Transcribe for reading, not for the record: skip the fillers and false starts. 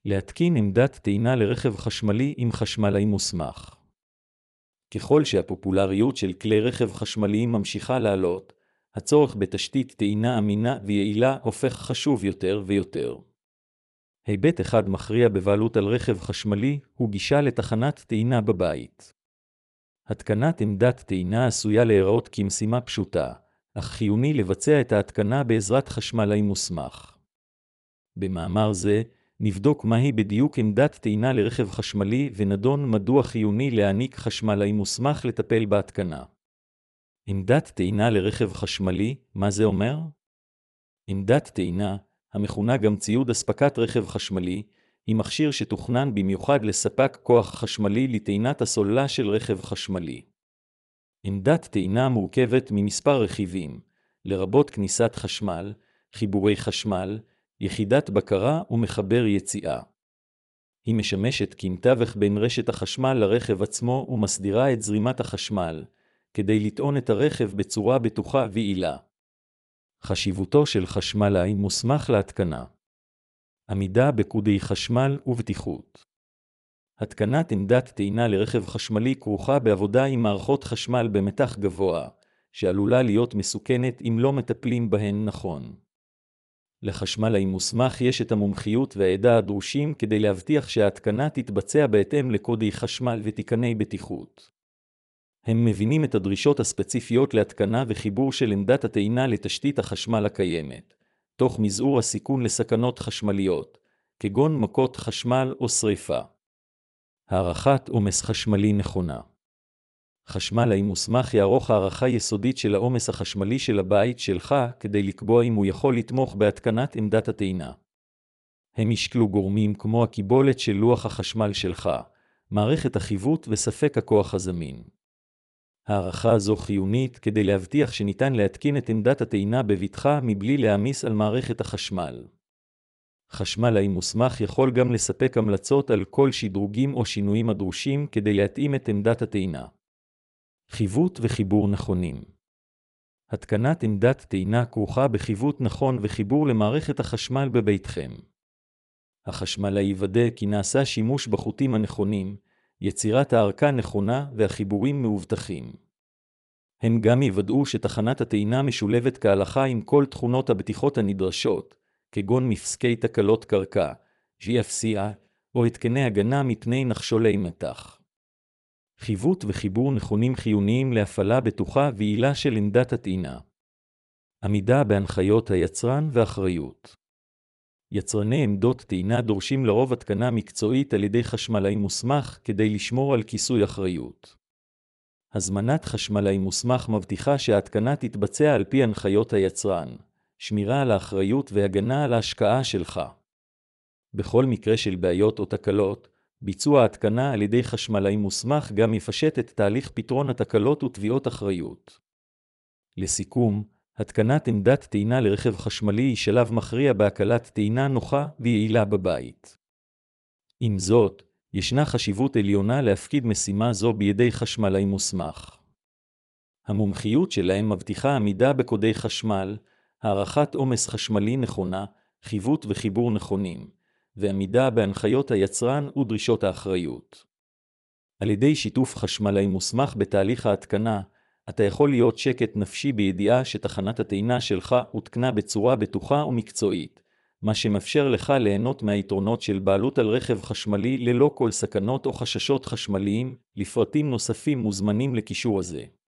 להתקין עמדת טעינה לרכב חשמלי עם חשמלאי מוסמך. ככל שהפופולריות של כלי רכב חשמליים ממשיכה לעלות, הצורך בתשתית טעינה אמינה ויעילה הופך חשוב יותר ויותר. היבט אחד מכריע בבעלות על רכב חשמלי הוא גישה לתחנת טעינה בבית. התקנת עמדת טעינה עשויה להיראות כמשימה פשוטה, אך חיוני לבצע את ההתקנה בעזרת חשמלאי מוסמך. במאמר זה נבדוק מהי בדיוק עמדת טעינה לרכב חשמלי ונדון מדוע חיוני להעניק חשמלאי מוסמך לטפל בהתקנה. עמדת טעינה לרכב חשמלי, מה זה אומר? עמדת טעינה, המכונה גם ציוד אספקת רכב חשמלי, היא מכשיר שתוכנן במיוחד לספק כוח חשמלי לטעינת הסוללה של רכב חשמלי. עמדת טעינה מורכבת ממספר רכיבים, לרבות כניסת חשמל, חיבורי חשמל, יחידת בקרה ומחבר יציאה. היא משמשת כמתווך בין רשת החשמל לרכב עצמו ומסדירה את זרימת החשמל, כדי לטעון את הרכב בצורה בטוחה ויעילה. חשיבותו של חשמלאי מוסמך להתקנה. עמידה בקודי חשמל ובטיחות. התקנת עמדת טעינה לרכב חשמלי כרוכה בעבודה עם מערכות חשמל במתח גבוה, שעלולה להיות מסוכנת אם לא מטפלים בהן נכון. לחשמלאי מוסמך יש את המומחיות והידע הדרושים כדי להבטיח שההתקנה תתבצע בהתאם לקודי חשמל ותקני בטיחות. הם מבינים את הדרישות הספציפיות להתקנה וחיבור של עמדת הטעינה לתשתית החשמל הקיימת, תוך מזעור הסיכון לסכנות חשמליות, כגון מכות חשמל או שריפה. הערכת עומס חשמלי נכונה. חשמלאי מוסמך יערוך הערכה יסודית של העומס החשמלי של הבית שלך כדי לקבוע אם הוא יכול לתמוך בהתקנת עמדת הטעינה. הם ישקלו גורמים כמו הקיבולת של לוח החשמל שלך, מערכת החיווט וספק הכוח הזמין. הערכה זו חיונית כדי להבטיח שניתן להתקין את עמדת הטעינה בבטחה מבלי להעמיס על מערכת החשמל. חשמלאי מוסמך יכול גם לספק המלצות על כל שדרוגים או שינויים הדרושים כדי להתאים את עמדת הטעינה. חיווט וחיבור נכונים. התקנת עמדת טעינה כרוכה בחיווט נכון וחיבור למערכת החשמל בביתכם. החשמלאי יוודא כי נעשה שימוש בחוטים הנכונים, יצירת הערכה נכונה והחיבורים מאובטחים. הם גם יוודאו שתחנת הטעינה משולבת כהלכה עם כל תכונות הבטיחות הנדרשות, כגון מפסקי תקלות קרקע, GFCI, או התקני הגנה מפני נחשולי מתח. חיווט וחיבור נכונים חיוניים להפעלה בטוחה ויעילה של עמדת הטעינה. עמידה בהנחיות היצרן ואחריות. יצרני עמדות טעינה דורשים לרוב התקנה מקצועית על ידי חשמלאי מוסמך כדי לשמור על כיסוי אחריות. הזמנת חשמלאי מוסמך מבטיחה שההתקנה תתבצע על פי הנחיות היצרן, שמירה על האחריות והגנה על ההשקעה שלך. בכל מקרה של בעיות או תקלות, ביצוע ההתקנה על ידי חשמלאי מוסמך גם יפשט את תהליך פתרון התקלות ותביעות אחריות. לסיכום, התקנת עמדת טעינה לרכב חשמלי היא שלב מכריע בהקלת טעינה נוחה ויעילה בבית. עם זאת, ישנה חשיבות עליונה להפקיד משימה זו בידי חשמלאי מוסמך. המומחיות שלהם מבטיחה עמידה בקודי חשמל, הערכת עומס חשמלי נכונה, חיווט וחיבור נכונים, ועמידה בהנחיות היצרן ודרישות האחריות. על ידי שיתוף חשמלאי מוסמך בתהליך ההתקנה, אתה יכול להיות שקט נפשי בידיעה שתחנת הטעינה שלך הותקנה בצורה בטוחה ומקצועית, מה שמאפשר לך ליהנות מהיתרונות של בעלות על רכב חשמלי ללא כל סכנות או חששות חשמליים. לפרטים נוספים מוזמנים לקישור הזה.